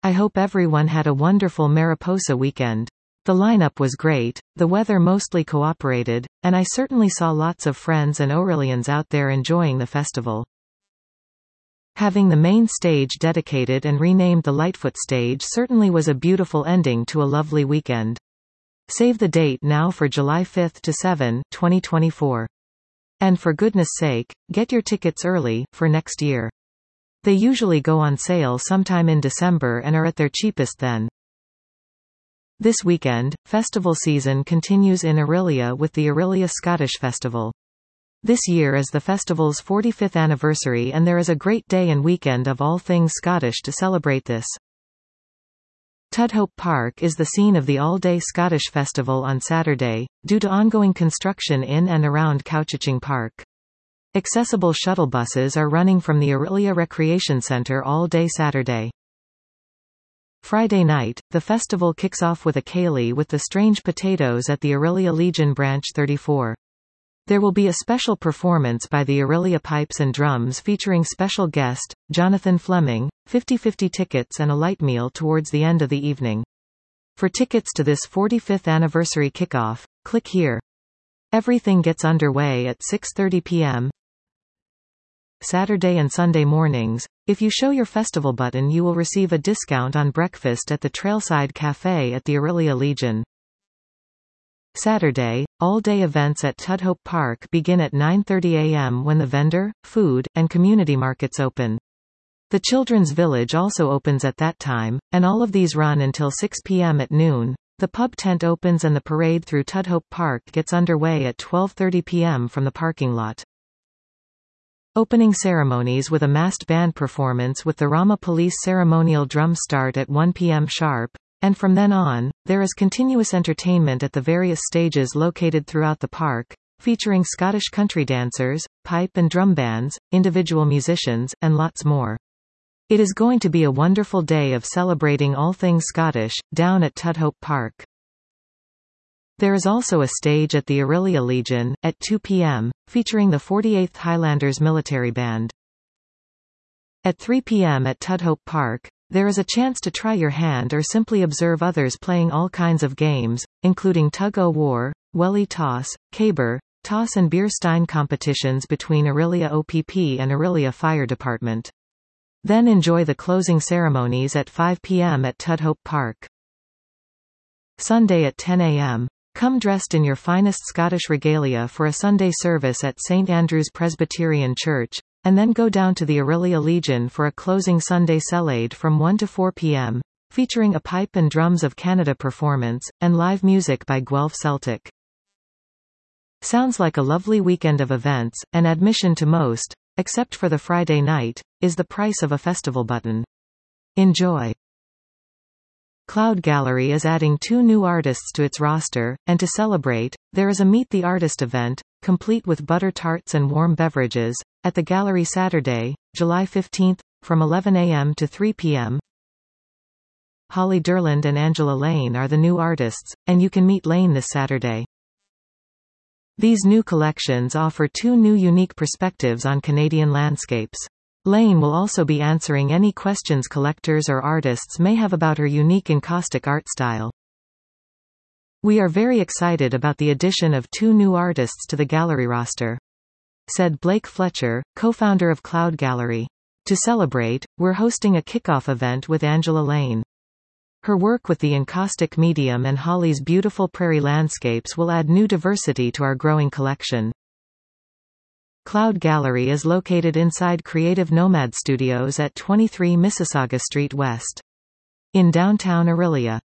I hope everyone had a wonderful Mariposa weekend. The lineup was great, the weather mostly cooperated, and I certainly saw lots of friends and Aurelians out there enjoying the festival. Having the main stage dedicated and renamed the Lightfoot stage certainly was a beautiful ending to a lovely weekend. Save the date now for July 5 to 7, 2024. And for goodness sake, get your tickets early, for next year. They usually go on sale sometime in December and are at their cheapest then. This weekend, festival season continues in Orillia with the Orillia Scottish Festival. This year is the festival's 45th anniversary and there is a great day and weekend of all things Scottish to celebrate this. Tudhope Park is the scene of the all-day Scottish Festival on Saturday, due to ongoing construction in and around Couchaching Park. Accessible shuttle buses are running from the Orillia Recreation Centre all day Saturday. Friday night, the festival kicks off with a ceilidh with the Strange Potatoes at the Orillia Legion Branch 34. There will be a special performance by the Orillia Pipes and Drums featuring special guest, Jonathan Fleming, 50/50 tickets and a light meal towards the end of the evening. For tickets to this 45th anniversary kickoff, click here. Everything gets underway at 6:30 p.m. Saturday and Sunday mornings. If you show your festival button, you will receive a discount on breakfast at the Trailside Cafe at the Orillia Legion. Saturday, all-day events at Tudhope Park begin at 9:30 a.m. when the vendor, food, and community markets open. The Children's Village also opens at that time, and all of these run until 6 p.m. at noon. The pub tent opens and the parade through Tudhope Park gets underway at 12:30 p.m. from the parking lot. Opening ceremonies with a massed band performance with the Rama Police ceremonial drum start at 1 p.m. sharp, and from then on, there is continuous entertainment at the various stages located throughout the park, featuring Scottish country dancers, pipe and drum bands, individual musicians, and lots more. It is going to be a wonderful day of celebrating all things Scottish, down at Tudhope Park. There is also a stage at the Orillia Legion, at 2 p.m., featuring the 48th Highlanders Military Band. At 3 p.m. at Tudhope Park, there is a chance to try your hand or simply observe others playing all kinds of games, including tug-o-war, welly toss, caber, toss and beer stein competitions between Orillia OPP and Orillia Fire Department. Then enjoy the closing ceremonies at 5 p.m. at Tudhope Park. Sunday at 10 a.m. Come dressed in your finest Scottish regalia for a Sunday service at St. Andrew's Presbyterian Church, and then go down to the Orillia Legion for a closing Sunday ceilidh from 1 to 4 p.m., featuring a Pipe and Drums of Canada performance, and live music by Guelph Celtic. Sounds like a lovely weekend of events, and admission to most, except for the Friday night, is the price of a festival button. Enjoy! Cloud Gallery is adding 2 new artists to its roster, and to celebrate, there is a Meet the Artist event, complete with butter tarts and warm beverages, at the gallery Saturday, July 15, from 11 a.m. to 3 p.m. Holly Durland and Angela Lane are the new artists, and you can meet Lane this Saturday. These new collections offer 2 new unique perspectives on Canadian landscapes. Lane will also be answering any questions collectors or artists may have about her unique encaustic art style. We are very excited about the addition of 2 new artists to the gallery roster, said Blake Fletcher, co-founder of Cloud Gallery. To celebrate, we're hosting a kickoff event with Angela Lane. Her work with the encaustic medium and Holly's beautiful prairie landscapes will add new diversity to our growing collection. Cloud Gallery is located inside Creative Nomad Studios at 23 Mississauga Street West, in downtown Orillia.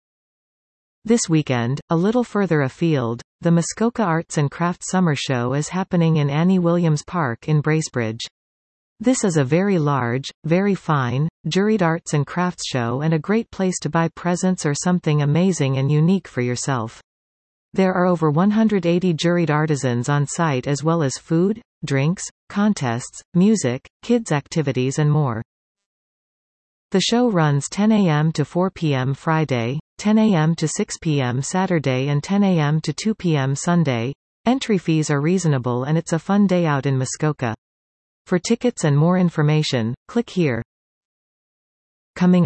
This weekend, a little further afield, the Muskoka Arts and Crafts Summer Show is happening in Annie Williams Park in Bracebridge. This is a very large, very fine, juried arts and crafts show and a great place to buy presents or something amazing and unique for yourself. There are over 180 juried artisans on site as well as food, drinks, contests, music, kids' activities and more. The show runs 10 a.m. to 4 p.m. Friday, 10 a.m. to 6 p.m. Saturday and 10 a.m. to 2 p.m. Sunday. Entry fees are reasonable and it's a fun day out in Muskoka. For tickets and more information, click here. Coming up,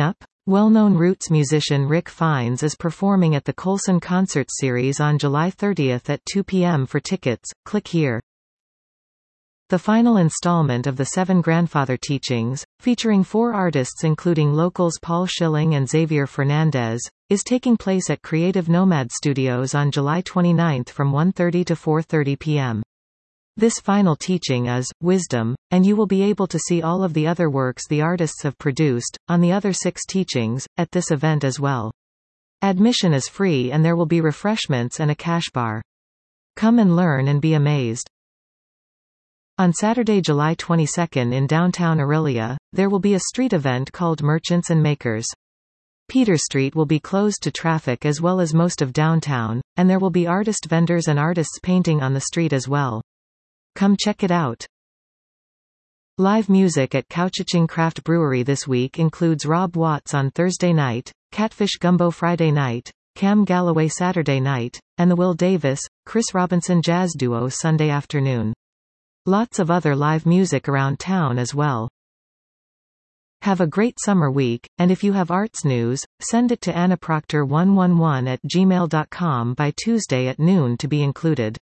Well-known Roots musician Rick Fiennes is performing at the Colson Concert Series on July 30 at 2 p.m. For tickets, click here. The final installment of the Seven Grandfather Teachings, featuring 4 artists including locals Paul Schilling and Xavier Fernandez, is taking place at Creative Nomad Studios on July 29 from 1:30 to 4:30 p.m. This final teaching is Wisdom, and you will be able to see all of the other works the artists have produced, on the other 6 teachings, at this event as well. Admission is free and there will be refreshments and a cash bar. Come and learn and be amazed. On Saturday, July 22 in downtown Orillia, there will be a street event called Merchants and Makers. Peter Street will be closed to traffic as well as most of downtown, and there will be artist vendors and artists painting on the street as well. Come check it out. Live music at Couchiching Craft Brewery this week includes Rob Watts on Thursday night, Catfish Gumbo Friday night, Cam Galloway Saturday night, and the Will Davis, Chris Robinson Jazz Duo Sunday afternoon. Lots of other live music around town as well. Have a great summer week, and if you have arts news, send it to annaproctor111@gmail.com by Tuesday at noon to be included.